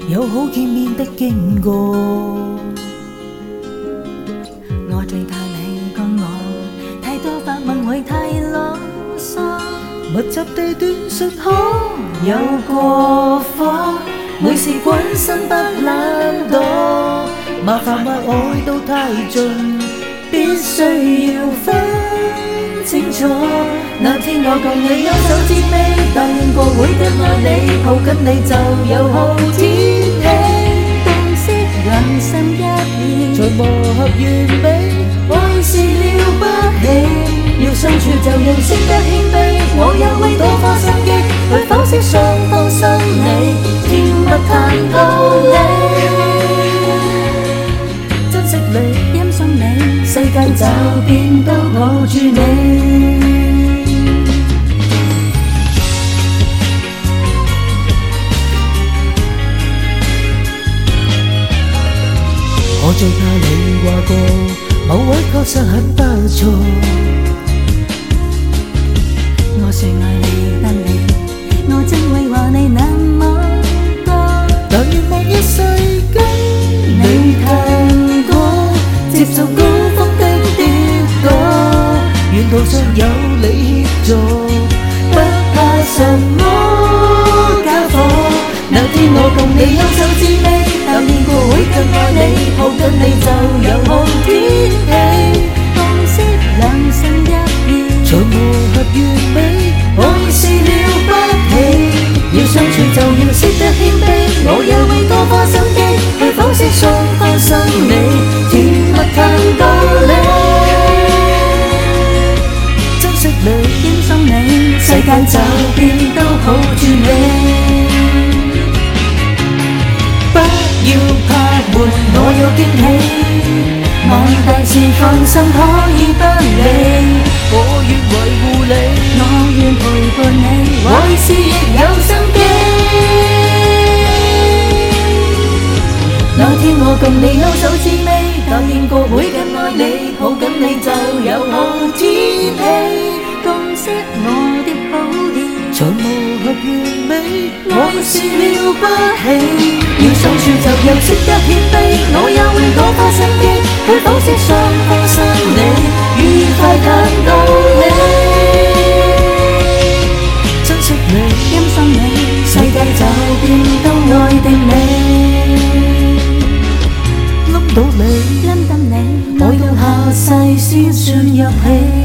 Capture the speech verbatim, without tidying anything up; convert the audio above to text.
有好見面的經過。 我最怕你講我太多發問會太囉嗦， 密集地短訊可有過火，每事關心不懶惰，麻煩或愛到太盡，必須要分清楚。那天我共你優手指尾，答應過會更愛你，抱緊你就有好天氣， 共識良心一意， 才磨合完美。愛是了不起，要相處就要識得謙卑，我也會多花心機去剖析雙方生理，甜蜜談道理，珍惜你， 欣賞你， 世界驟變都抱住你。我最怕你話過某位確實很不錯， 我說愛你不理，我真會話你那麼多， 但願望一世跟你行過，接受高峰的跌倒，沿途上有你協助，不怕什麼家伙。那天我共你優手指尾，答應過會更愛你，抱緊你就有好天氣， 共識良心一意， 才磨合完美。愛是了不起，要相處就要識得謙卑，我也會多花心機去剖析雙方生理，甜蜜談道理，珍惜你， 欣賞你， 世界驟變都抱住你。不要怕悶，我有驚喜，萬大事放心可以不理，我願維護你， 我願陪伴你， 愛是亦有心機。那天我共你勾手指尾，答應過會更愛你，抱緊你就有好天氣， 共識我的好意， 才磨合完美。愛是了不起，要相處就要識得謙卑，我也會多花心機去剖析雙方生理，愉快談道理，珍惜你， 欣賞你， 世界驟變都愛定你，冧到你， 冧得你， 愛到下世先算入戲。